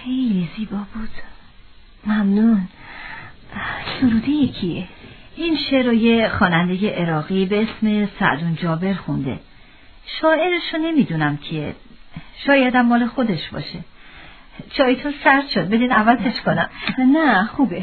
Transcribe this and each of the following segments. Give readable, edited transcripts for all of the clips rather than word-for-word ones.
خیلی زیبا بود. ممنون. سروده یکیه. این شعر رو یه خواننده عراقی به اسم سعدون جابر خونده. شاعرشو نمیدونم که، شایدم مال خودش باشه. چایتون سرد شد، بدین عوضش کنم. نه خوبه.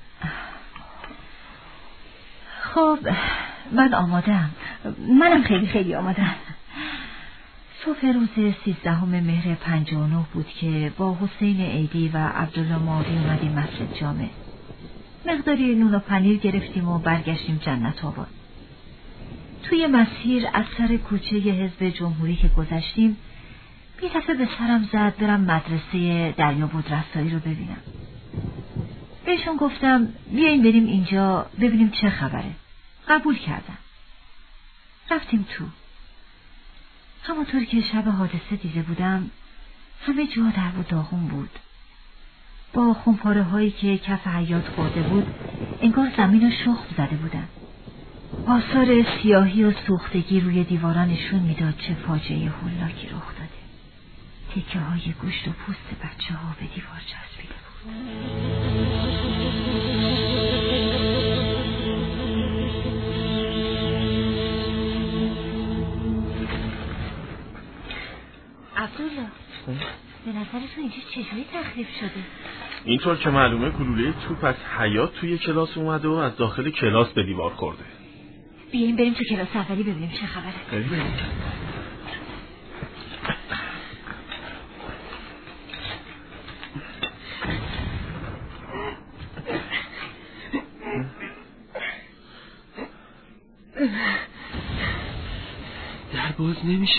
خب من آمادم. منم خیلی آمادم. صبح روز 13 مهر 59 بود که با حسین عیدی و عبدالله ماوی اومدیم مسجد جامع. مقداری نون و پنیر گرفتیم و برگشتیم جنت آباد. توی مسیر از سر کوچه حزب جمهوری که گذشتیم، بی دفعه به سرم زد برم مدرسه دریابود رستایی رو ببینم. بهشون گفتم بیاییم بریم اینجا ببینیم چه خبره. قبول کردن. رفتیم تو. همونطور که شب حادثه دیده بودم، همه جا در و داغون بود. با خونپاره هایی که کف حیاط خورده بود، انگار زمین رو شخم زده بودن. آثار سیاهی و سوختگی روی دیواران نشون میداد چه فاجعه هولاکی رخ داده. تکه های گوشت و پوست بچه ها به دیوار چسبیده بود. عبدالله، به نظر تو اینجا چجوری تخریب شده؟ اینطور که معلومه گلوله توپ از حیاط توی کلاس اومده و از داخل کلاس به دیوار خورده. بیاییم بریم تو کلاس اولی ببینیم چه خبره. بریم. در باز نمیشه.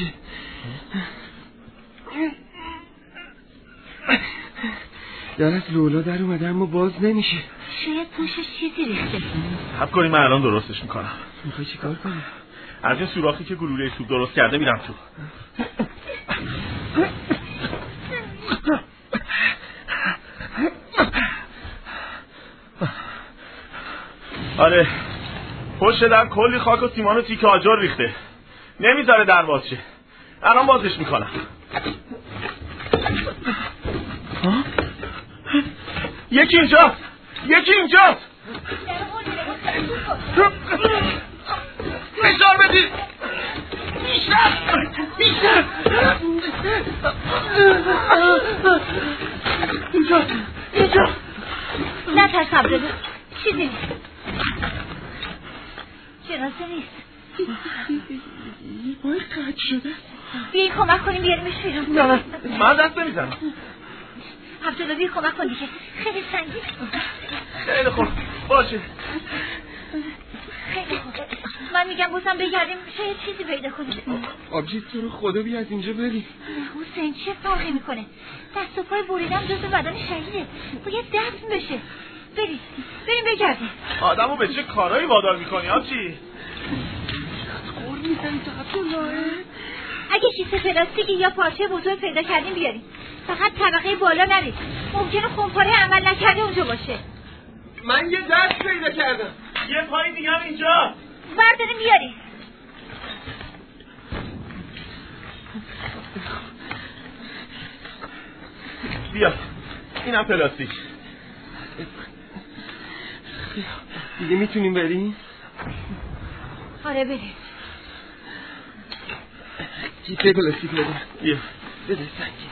در از لولا در اومده اما باز نمیشه. شاید پوشش چیزی ریخته. حب کنیم من الان درستش میکنم. میخوای چی کار کنی؟ از این سوراخی که گلوله توپ درست کرده میرم تو. آره، پشت در کلی خاک و سیمان و تیکه آجر ریخته، نمیذاره در باز شه. الان بازش میکنم. یکی اینجاست. فشار بدید. بیشتر. اینجا. نترس عبدالله، چیزی نیست. جنازه نیست. یه پای قطع شده. بیایی کمک کنیم بیاریمش بیرون. نه من دست نمیزنم. عبدالله بیا کمک کن دیگه، خیلی سنگین. خیلی خوب باشه. خیلی خوب. من میگم بازم بگردیم شاید چیزی پیدا کنیم. آبجی تو رو خدا بیا از اینجا بریم. حسین چه فرقی میکنه؟ دست و پای بریدم جزو بدن شهیده، باید دفن بشه. بریم بگردیم. آدمو به چه کارایی وادار میکنی آبجی؟ خور میزنی تو عبدالله. اگه کیسه پلاستیکی یا پارچه بزرگ پیدا کردیم بیاریم. فقط طبقه بالا نرید، ممکنه خونپاره عمل نکرده اونجا باشه. من یه دست پیدا کردم. یه پای دیگه هم اینجا. برداریم بیاریم. بیا اینم پلاستیک. دیگه میتونیم بریم؟ آره بریم. کیسه پلاستیک بده. بیا بده سنگین.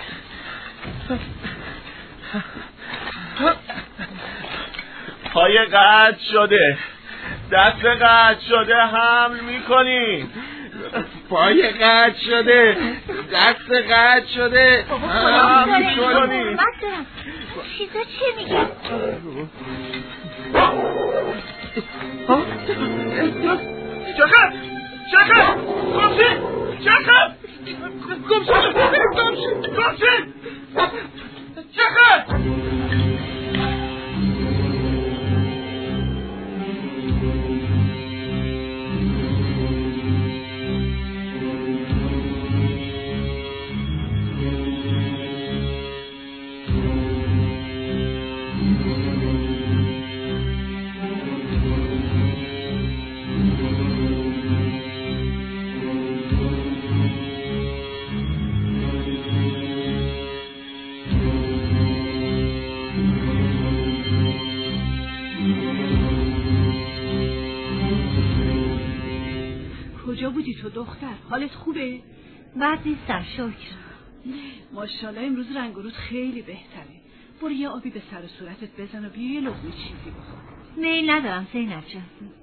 پای قطع شده، دست قطع شده، حمل میکنی. پای قطع شده، دست قطع شده، حمل میکنی. چیزا چیه میگه؟ چخم گمشه دختر، حالت خوبه؟ بد نیستم شکر. ماشاءالله امروز رنگ و رود خیلی بهتره. برو یه آبی به سر و صورتت بزن و بیا یه لقمه چیزی بخور. میل ندارم زینب جان.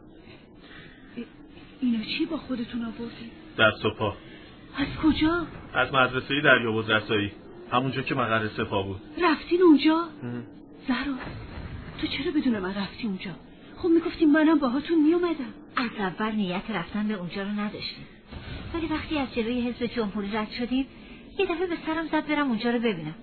اینا چی با خودتون آوردی؟ دست و پا. از کجا؟ از مدرسه دریاوز رسایی، همونجا که مقر سپاه بود. رفتین اونجا؟ زهرا تو چرا بدون من رفتی اونجا؟ خب میگفتی منم باهاتون میومدم. از اول نیت رفتن به اونجا رو نداشتیم، ولی وقتی از جلوی حزب جمهوری رد شدیم یه دفعه به سرم زد برم اونجا رو ببینم.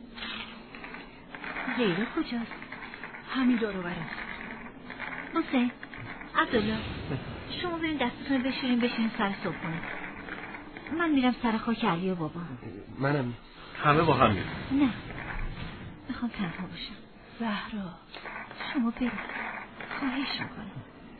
لیلا کجاست؟ همین دور و برم. حسین، عبدالله، شما برین دستتون بشورین سر صبحونه. من میرم سر خاک علی و بابا. منم. همه با هم میرم. نه، میخوام تنها باشم. زهرا شما برید، خواهش میکنم.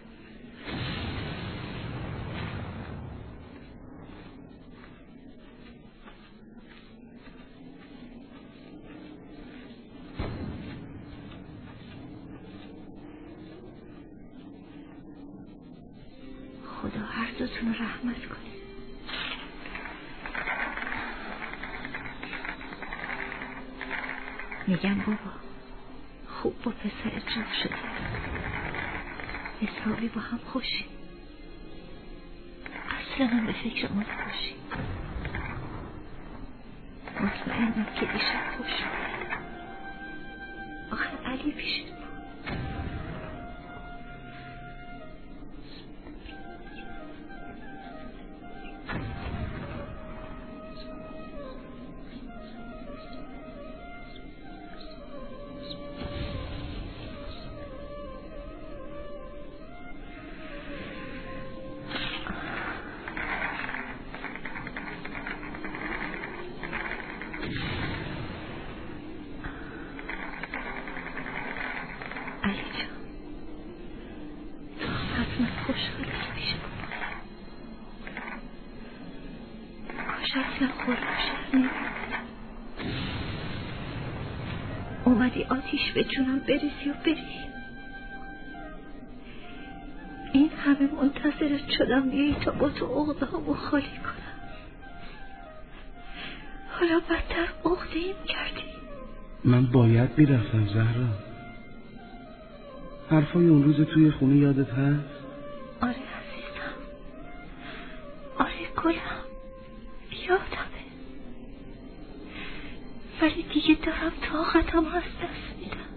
خدا هر دوتون رو رحمت کنه. میگم بابا خوب با پسرت جور شده، حسابی با هم خوشی. اصلا هم به فکر ما نباشی. مطمئنم که دیشب خوش شده. آخه علی پیشت بود. اومدی آتیش به جونم بریزی و بری. این همه منتظرت شدم بیایی تا با تو عقده همو خالی کنم. حالا بدتر عقده ایم کردی. من باید میرفتم زهرا. حرفای اون روز توی خونه یادت هست؟ آره عزیزم، آره گلم، یادمه. ولی دیگه دارم طاقتم از دست میدم.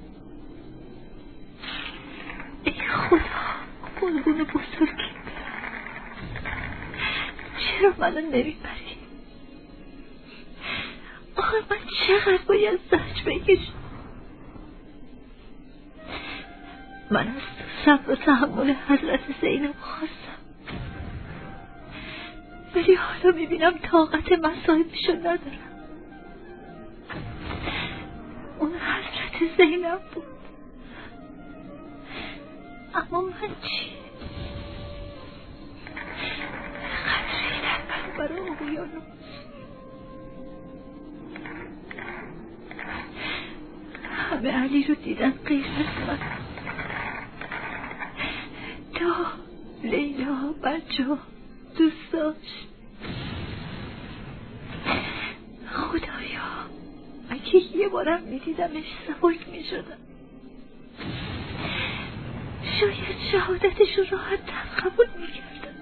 ای خدا، قربون بزرگی چرا منو نمیبری؟ آخه من چقدر باید زجر بکشم؟ من از صبر و تحمل حضرت زینب خواستم، ولی حالا میبینم طاقت مصائبشو ندارم. اون حضرت زینب بود، اما من چی؟ قدری در برابر اقیانوس. همه علی رو دیدن غیر از من. تا لیلا بچه دوست داشت. خدایا اگه یه بارم میدیدمش سبک میشدم، شاید شهادتش رو راحت تر قبول میکردم.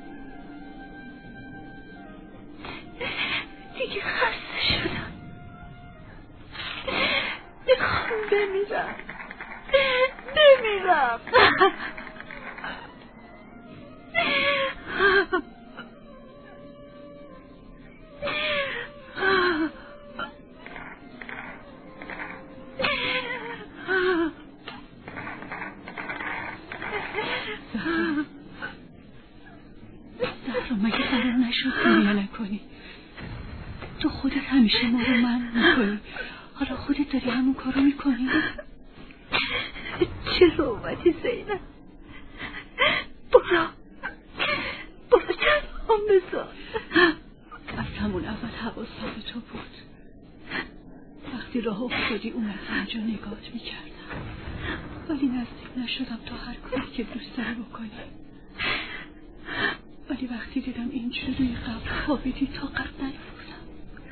دیگه خسته شدم، میخوام بمیرم. زهرا مگه قرار نشد گریه نکنی؟ تو خودت همیشه ما رو منع میکنی، حالا خودت داری همون کارو میکنی؟ چرا اومدی زینب؟ برو تنهام بذار. از همون اول حواسم به تو بود. وقتی راه افتادی اومدی اینجا نگاهت میکردم، ولی نزدیک نشدم تا هر کاری که دوست داری بکنی. ولی وقتی دیدم اینجوری روی قبر خوابیدی طاقت نیاوردم.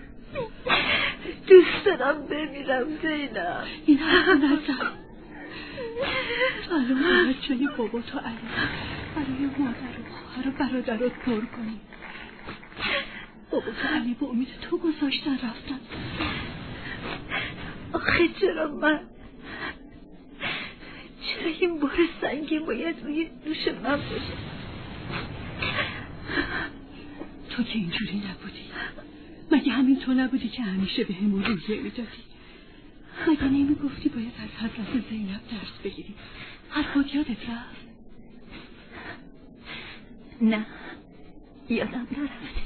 دوست دارم بمیرم زینب. این حرف نزن. الان باید جای بابا تو علی برای مادر و خواهر و برادرات پر کنی. بابا تو علی به امید تو گذاشتن رفتن. آخه چرا من؟ چرا این بار سنگی باید روی دوش من باشه؟ تو که اینجوری نبودی. مگه همین تو نبودی که همیشه به همون روزه میدادی؟ مگه نمیگفتی باید از حضرت زینب درس بگیری؟ حرفات یادت رفت؟ نه یادم نرفته.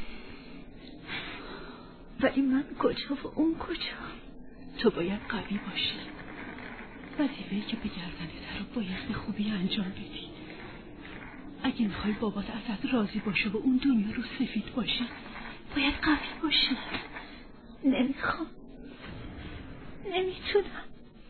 ولی من کجا و اون کجا؟ تو باید قوی باشی. وظیفه‌ای که به گردنت رو باید به خوبی انجام بدی. اگه میخوای بابات ازت راضی باشه و اون دنیا رو سفید باشه باید قوی باشی. نمیخوام، نمیتونم.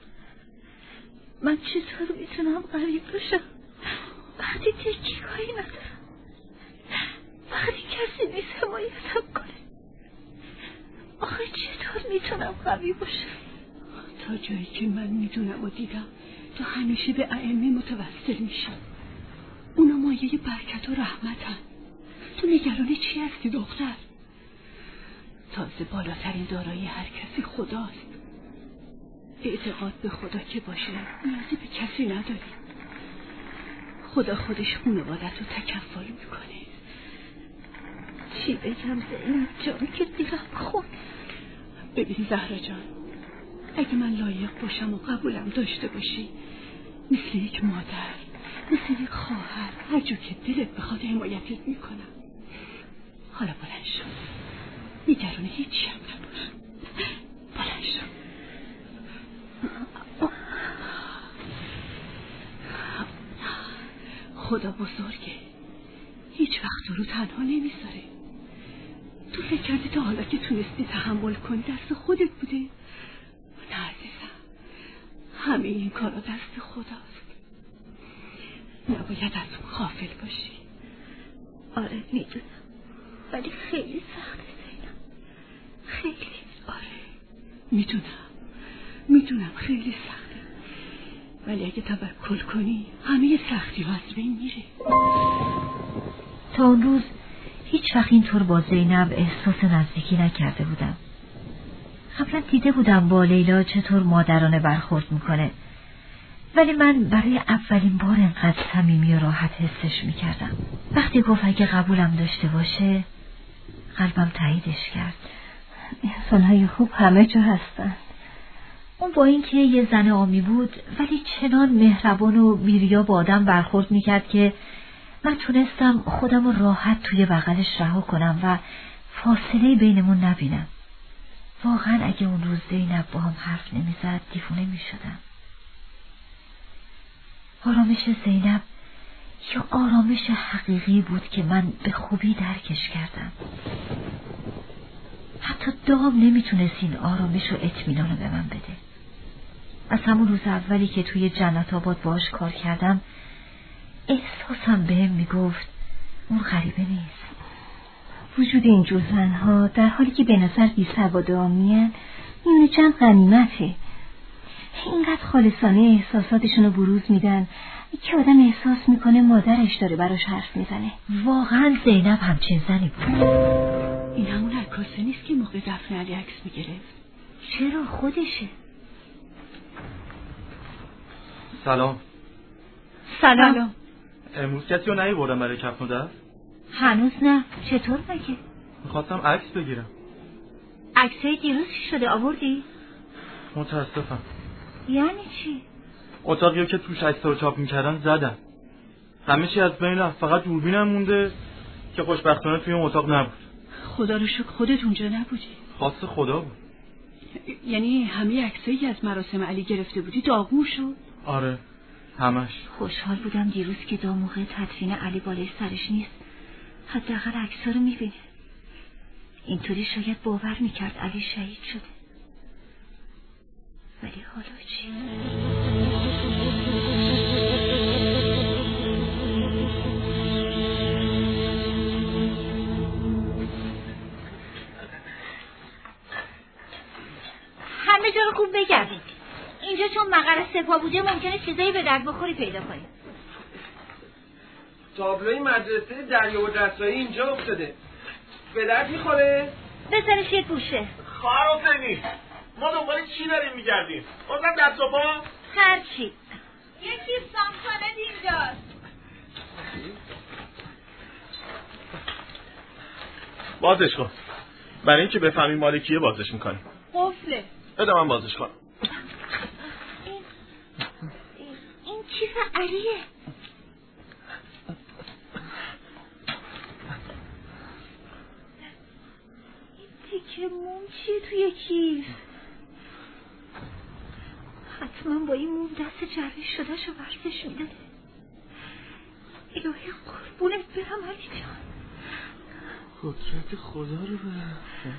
من چطور میتونم قوی باشم وقتی تکیه‌هایی ندارم، وقتی کسی نیست حمایتم کنه؟ آخه چطور میتونم قوی باشم؟ تا جایی که من میدونم و دیدم تو همیشه به ائمه متوسل میشی. اونا مایه برکت و رحمتن. تو نگران چی هستی دختر؟ تازه بالاترین دارایی هر کسی خداست. اعتقاد به خدا که باشه نیازی به کسی نداری. خدا خودش خانوادت رو تکفل میکنه. چی بگم زینب جان که دیرم خون؟ ببین زهرا جان، اگه من لایق باشم و قبولم داشته باشی مثل یک مادر، مثل یک خواهر، هر جو که دلت بخواد حمایتت میکنم. حالا بلند شو، نگران هیچی هم نباش. بلند شو. خدا بزرگه، هیچ وقت تو رو تنها نمیذاره. تو فکر کردی تا حالا که تونستی تحمل کنی دست خودت بوده؟ نه عزیزم، همه این کارا دست خداست. نباید از اون غافل باشی. آره میدونم، ولی خیلی سخته زینب، خیلی. آره میدونم خیلی سخته، ولی اگه توکل کنی همه سختی ها از بین میره. تا اون روز هیچ وقت اینطور با زینب احساس نزدیکی نکرده بودم. قبلا دیده بودم با لیلا چطور مادرانه برخورد میکنه، ولی من برای اولین بار انقدر صمیمی و راحت حسش میکردم. وقتی گفت اگه قبولم داشته باشه قلبم تاییدش کرد. انسان‌های خوب همه جا هستن. اون با اینکه یه زن عامی بود ولی چنان مهربان و بی‌ریا با آدم برخورد میکرد که من تونستم خودم رو راحت توی بغلش رها کنم و فاصله بینمون نبینم. واقعا اگه اون روز زینب با هم حرف نمیزد دیوونه میشدم. آرامش زینب یا آرامش حقیقی بود که من به خوبی درکش کردم. حتی دام نمیتونست این آرامش و اطمینان رو به من بده. از همون روز اولی که توی جنت آباد باهاش کار کردم احساسم بهم میگفت اون غریبه نیست. وجود اینجور زنها در حالی که به نظر بی سواد و عامی‌اند نیمه چند غنیمته. اینقدر خالصانه احساساتشون رو بروز میدن که آدم احساس میکنه مادرش داره براش حرف میزنه. واقعا زینب همچین زنی بود. این همون عکاسه نیست که موقع دفن علی عکس میگرفت؟ چرا خودشه؟ سلام. امروز کسی رو نیاوردم برای کفن و دست؟ هنوز نه. چطور مگه؟ میخواستم عکس بگیرم. عکسای دیروز چی شده؟ آوردی؟ متاسفم. یعنی چی؟ اتاقی که توش عکس‌ها رو چاپ میکردن زدن. همه چی از بین رفت، فقط دوربینم مونده که خوشبختانه توی اون اتاق نبود. خدا رو شکر خودت اونجا نبودی. خواست خدا بود. یعنی همه عکسایی از مراسم علی گرفته بودی داغون شد؟ آره همش. خوشحال بودم دیروز که دا موقع تدفین علی بالای سرش نیست حداقل عکس‌ها رو میبینه. اینطوری شاید باور میکرد علی شهید شده. ولی حالا چی؟ همه جا رو خوب بگردید. اینجا چون مقر سپاه بوده ممکنه چیزایی به درد بخوری پیدا کنید. تابلوی مدرسه دریا و رسایی اینجا افتاده. به درد میخوره؟ بذارش یه گوشه. خواهر حسینی، ما دنبال چی داریم میگردیم؟ بازم دست و پا؟ هرچی. یکی سامسانت اینجاست. بازش کن. برای اینکه بفهمیم مال کیه بازش میکنیم. قفله. بده من بازش کنم. این چیز علیه. تیکه موم چیه توی کیف؟ حتما با این موم دست جرح شده شو ورزش میداده. الهی قربونت برم علی جان. قدرت خدا رو برم.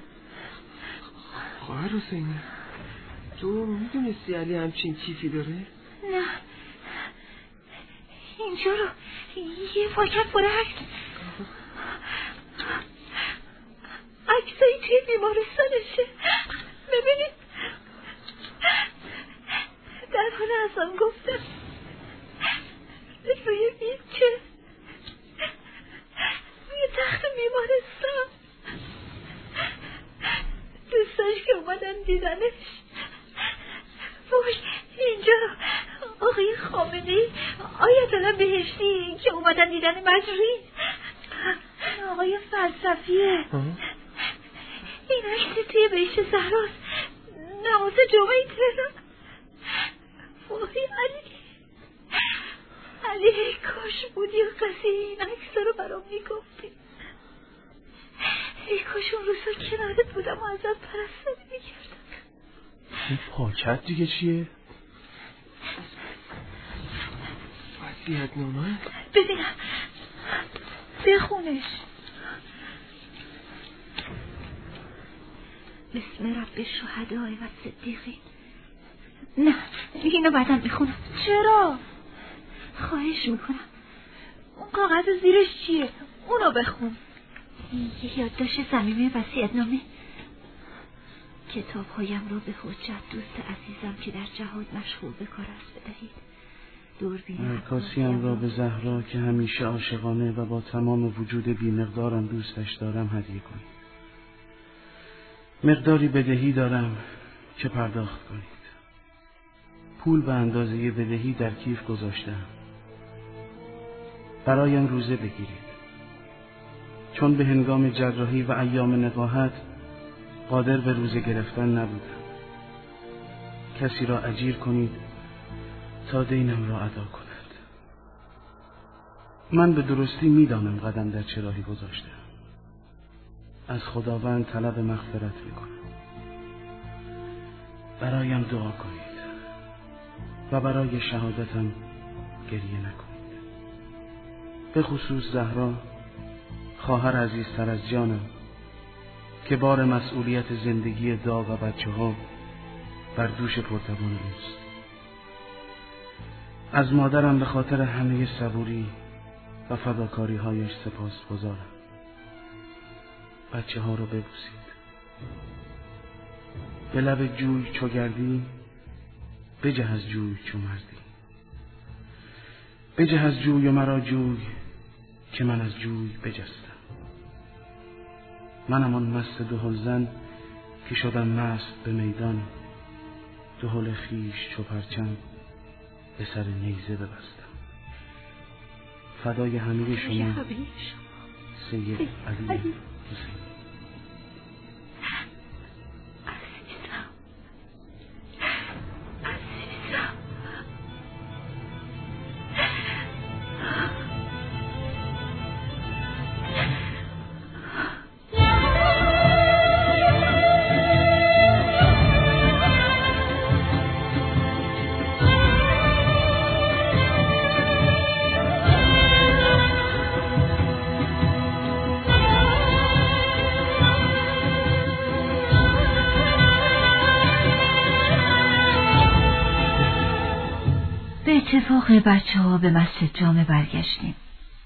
خواهر حسینی، تو میدونستی علی همچین کیفی داره؟ نه، اینجا رو یه پاکت پر عکسایی توی بیمارستانشه. ببینید در حال از آن گفتم روی بیچه روی تخت بیمارستان دوستاش که اومدن دیدنش. وای اینجا آقای خامنه‌ای، آیت الله بهشتی که اومدن دیدن مجروحی، آقای فلسفیه. این عکس توی بهشت زهراست، نماز جمعه تهران. وای علی کاش بودی و کسی این عکس رو برام میگفتی. ای کاش اون روزا کنارت بودم و ازت پرستاری میکردم. این پاکت دیگه چیه؟ وصیت‌نامه؟ ببینم بخونش. بسم رب الشهداء و صدیقین. نه اینو بعدم میخونم. چرا؟ خواهش میکنم. اون کاغذ زیرش چیه؟ اونو بخون. یه یادداشت صمیمی وصیت‌نامه. کتاب‌هایم را به حجت دوست عزیزم که در جهاد مشغول به کار است بدهید. دوربین عکاسیم را به زهرا که همیشه عاشقانه و با تمام وجود بی‌مقدارم دوستش دارم هدیه کنید. مقداری بدهی دارم که پرداخت کنید. پول به اندازه بدهی در کیف گذاشتم. برایم روزه بگیرید. چون به هنگام جراحی و ایام نقاهت قادر به روزه گرفتن نبودم. کسی را اجیر کنید تا دینم را ادا کند. من به درستی میدانم قدم در چه راهی گذاشتم. از خداوند طلب مغفرت میکنم. برایم دعا کنید و برای شهادتم گریه نکنید. به خصوص زهرا، خواهر عزیزتر از جانم، که بار مسئولیت زندگی داغ و بچه ها بر دوش پرتوان اوست. از مادرم به خاطر همه صبوری و فداکاری هایش سپاسگزارم. بچه ها رو ببوسید. به لب جوی چو گردی بجه از جوی چو مردی. بجه از جوی و مرا جوی که من از جوی بجستم. منم آن مست دهل زن که شدم مست به میدان. دهل خیش چو پرچم به سر نیزه ببستم. فدای همه شما سید علی حسین. اتفاق بچه ها به مسجد جامع برگشتیم.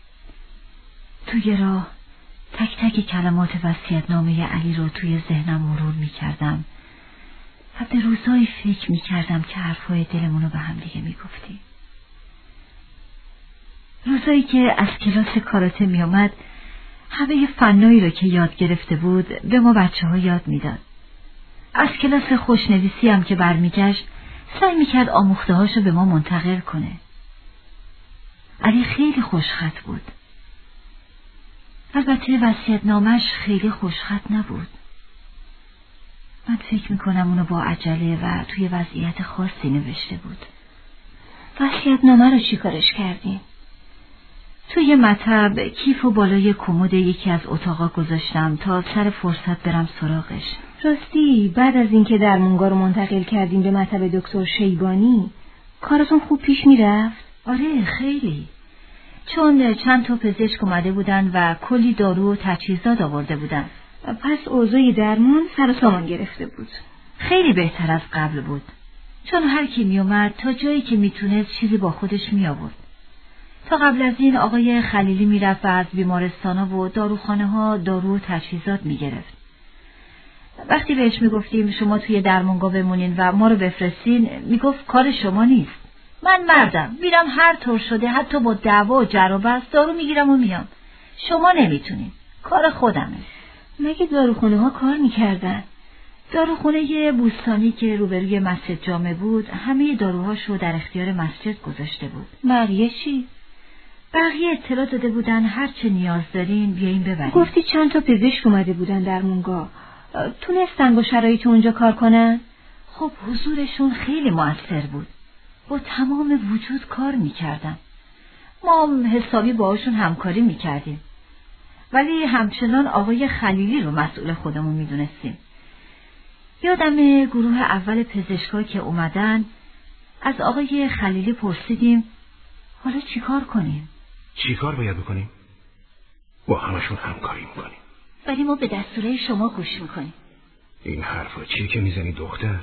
توی راه تک تک کلمات وصیت‌نامه علی رو توی ذهنم مرور می کردم و به روزایی فکر میکردم که حرفهای دلمونو به هم دیگه میگفتیم. روزایی که از کلاس کاراته میامد همه فنایی رو که یاد گرفته بود به ما بچه ها یاد میداد. از کلاس خوشنویسی هم که برمیگشت سعی میکرد آموخته هاشو به ما منتقل کنه. علی خیلی خوشخط بود. البته وصیت‌نامه‌اش خیلی خوشخط نبود. من فکر میکنم اونو با عجله و توی وضعیت خاصی نوشته بود. وصیت‌نامه رو چی کارش کردین؟ توی مطب کیف و بالای کمد یکی از اتاقا گذاشتم تا سر فرصت برم سراغش. راستی بعد از اینکه درمونگا رو منتقل کردیم به مطب دکتر شیبانی کارتون خوب پیش میرفت؟ آره خیلی. چون چند تا پزشک اومده بودن و کلی دارو و تجهیزات آورده بودن. پس اوضاع درمان سر و سامان گرفته بود. خیلی بهتر از قبل بود. چون هر کی می اومد تا جایی که میتونست چیزی با خودش می آورد. تا قبل از این آقای خلیلی میرفت و از بیمارستانا و داروخانه ها دارو و تجهیزات میگرفت. وقتی بهش میگفتیم شما توی درمانگاه بمونین و ما رو بفرستین میگفت کار شما نیست. من مردم میرم هر طور شده حتی با دعوا و جر و بحث دارو میگیرم و میام. شما نمیتونین. کار خودمه. مگه داروخونه ها کار میکردن؟ داروخونه بوستانی که روبروی مسجد جامع بود همه داروهاشو در اختیار مسجد گذاشته بود. بقیه چی؟ بقیه اطلاع داده بودن هر چه نیاز دارین بیاین ببرین. گفتی چند تا پزشک اومده بودن درمونگاه. تونستن با شرایط اونجا کار کنن؟ خب حضورشون خیلی مؤثر بود. با تمام وجود کار میکردن. ما هم حسابی باهاشون همکاری میکردیم. ولی همچنان آقای خلیلی رو مسئول خودمون میدونستیم. یادم گروه اول پزشکا که اومدن از آقای خلیلی پرسیدیم حالا چی کار کنیم؟ چی کار باید بکنیم؟ با همشون همکاری میکنیم. ولی ما به دستوره شما گوش میکنیم. این حرفا چیه که میزنی دختر؟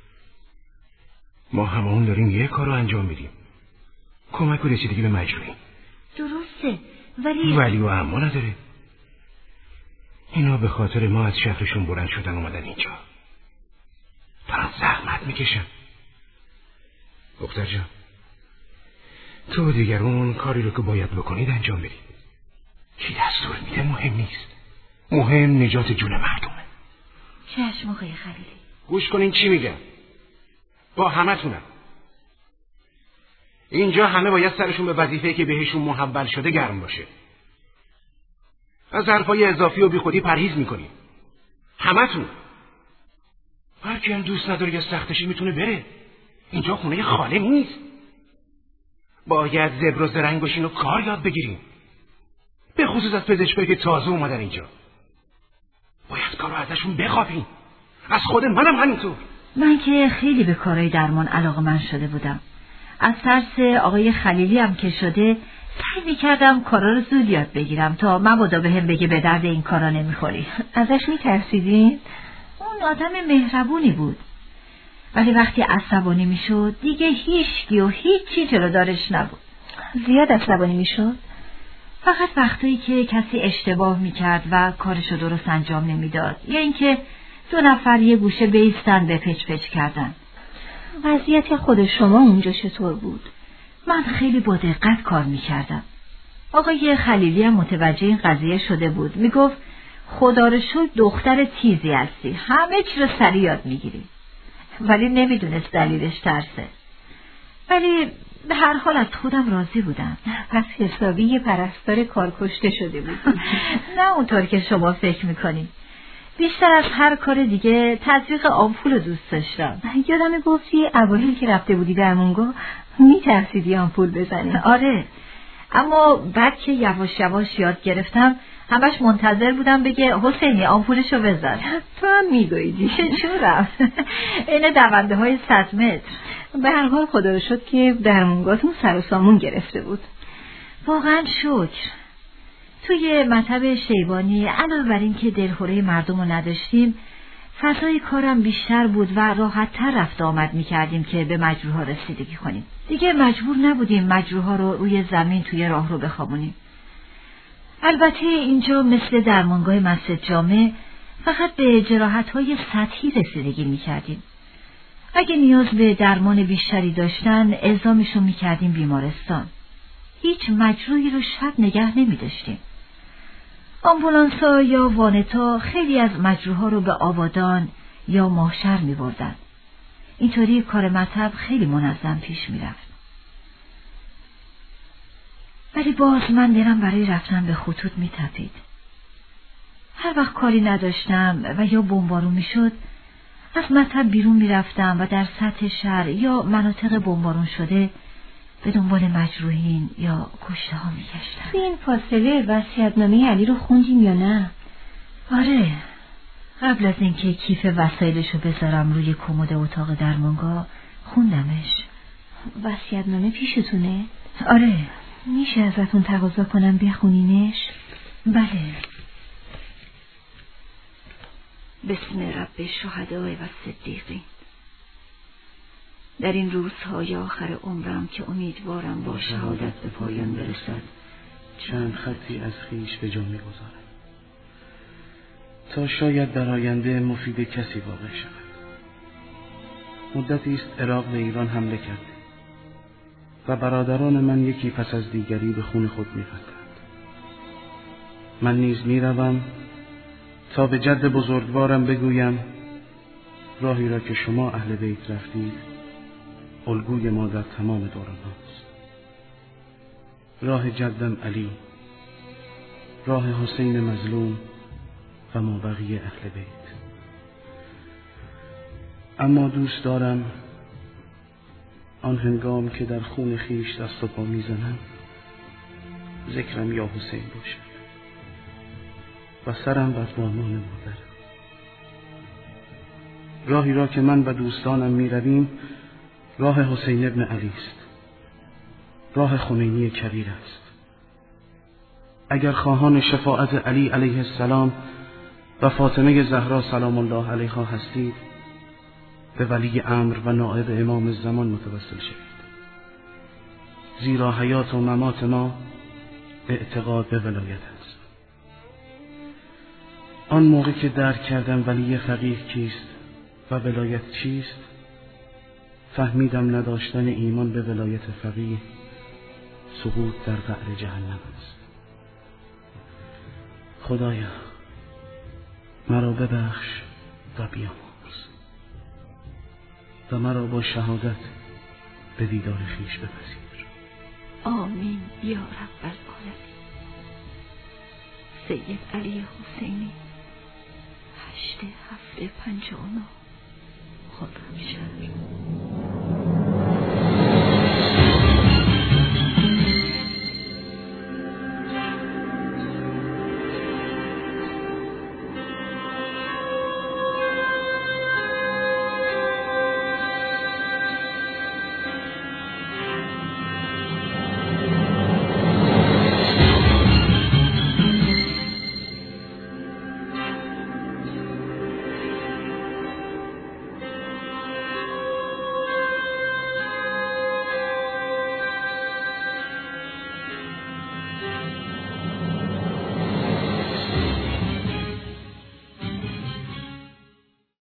ما هممون داریم یه کار رو انجام میدیم. کمک و رسیدگی به مجروحی. درسته ولی و اما نداره. اینا به خاطر ما از شهرشون بلند شدن اومدن اینجا. دارن زحمت میکشن. دختر جان تو دیگرون کاری رو که باید بکنید انجام بدید. کی دستور میده مهم نیست. مهم نجات جون مردمه. چشم آقای خلیلی. گوش کنین چی میگم. با همتونم. اینجا همه باید سرشون به وظیفه‌ای که بهشون محول شده گرم باشه. از حرفای اضافی و بیخودی پرهیز میکنیم. همتون. هر کی هم دوست نداره یا سختشی میتونه بره. اینجا خونه خاله نیست. باید زبر و زرنگ باشین و کار یاد بگیریم. به خصوص از پزشکایی که تازه اومدن اینجا. باید کارو ازشون بخوابیم. از خود منم همینطور. من که خیلی به کارهای درمان علاقه‌مند شده بودم. از ترس آقای خلیلی هم که شده سعی می‌کردم کارا رو زود یاد بگیرم تا مبادا بهم بگه به درد این کارا نمیخوری. ازش میترسیدین؟ اون آدم مهربونی بود. ولی وقتی عصبانی میشد دیگه هیچکی و هیچی جلودارش نبود. زیاد عصبانی میشد؟ فقط وقتایی که کسی اشتباه میکرد و کارشو درست انجام نمیداد یا اینکه دو نفر یه گوشه بیستن به پچ پچ کردن. وضعیت خود شما اونجا چطور بود؟ من خیلی با دقت کار میکردم. آقای خلیلی هم متوجه این قضیه شده بود. میگفت خدا رو شکر دختر تیزی هستی. همه چی رو سریع یاد میگیری. ولی نمیدونست دلیلش ترسه. ولی به هر حال از خودم راضی بودم. پس حسابی یه پرستار کارکشته شده بود. نه اونطور که شما فکر میکنی. بیشتر از هر کار دیگه تزریق آمپول رو دوست داشتم. یادم گفتی اوایل که رفته بودی درمونگاه میترسیدی آمپول بزنی. آره، اما بعد که یواش یواش یاد گرفتم همش منتظر بودم بگه حسینی آمپولشو بزن. تو هم میگویدی. چجورم؟ این دونده های 100 متر. به هر حال خدا رو شکر که درمونگاهتون سر و سامون گرفته بود. واقعا شکر. توی مطب شیبانی علاوه بر این که دلخوره مردم رو نداشتیم فضای کارم بیشتر بود و راحت‌تر رفت آمد می‌کردیم که به مجروح‌ها رسیدگی کنیم. دیگه مجبور نبودیم مجروح‌ها رو روی زمین توی راه رو بخوابونیم. البته اینجا مثل درمانگاه مسجد جامع فقط به جراحت‌های سطحی رسیدگی می‌کردیم. اگه نیاز به درمان بیشتری داشتن اعزامشون میکردیم بیمارستان. هیچ مجروحی رو شب نگه نمیداشتیم. آمبولانس‌ها یا وانتا خیلی از مجروح‌ها رو به آبادان یا ماهشهر می‌بردن. اینطوری کار مطب خیلی منظم پیش می‌رفت. ولی باز من دلم برای رفتن به خطوط می‌تپید. هر وقت کاری نداشتم و یا بمبارون می‌شد، از مطب بیرون می‌رفتم و در سطح شهر یا مناطق بمبارون شده به دنبال مجروحین یا کشته ها می‌گشتم. تو این فاصله وصیت‌نامه علی رو خوندیم یا نه؟ آره، قبل از اینکه کیف وسایلشو بذارم روی کمد اتاق درمانگاه خوندمش. وصیت‌نامه پیشتونه؟ آره. میشه ازتون تقاضا کنم بخونینش؟ بله. بسم رب الشهداء و الصدیقین. در این روزهای آخر عمرم که امیدوارم با شهادت به پایان برسد، چند خطی از خویش به جا می‌گذارم تا شاید در آینده مفید کسی واقع شود. مدتی است عراق به ایران حمله کرده و برادران من یکی پس از دیگری به خون خود می‌فتند. من نیز می‌روم تا به جد بزرگوارم بگویم راهی را که شما اهل بیت رفتید الگوی ما در تمام دوران هاست. راه جدم علی، راه حسین مظلوم و ما بقیه اهل بیت. اما دوست دارم آن هنگام که در خون خیش دست و پا میزنم ذکرم یا حسین باشد و سرم بر دامان مادرم. راهی را که من و دوستانم میرویم راه حسین ابن علی است، راه خمینی کبیر است. اگر خواهان شفاعت علی علیه السلام و فاطمه زهرا سلام الله علیها هستید به ولی امر و نائب امام الزمان متوسل شوید، زیرا حیات و ممات ما اعتقاد به ولایت است. آن موقع که درک کردم ولی فقیه کیست و ولایت چیست، فهمیدم نداشتن ایمان به ولایت فقیه سقوط در قعر جهنم است. خدایا مرا ببخش و بیامرز و مرا با شهادت به دیدار خویش بپذیر. آمین یا رب العالمین. سید علی حسینی 8/7/59. خدا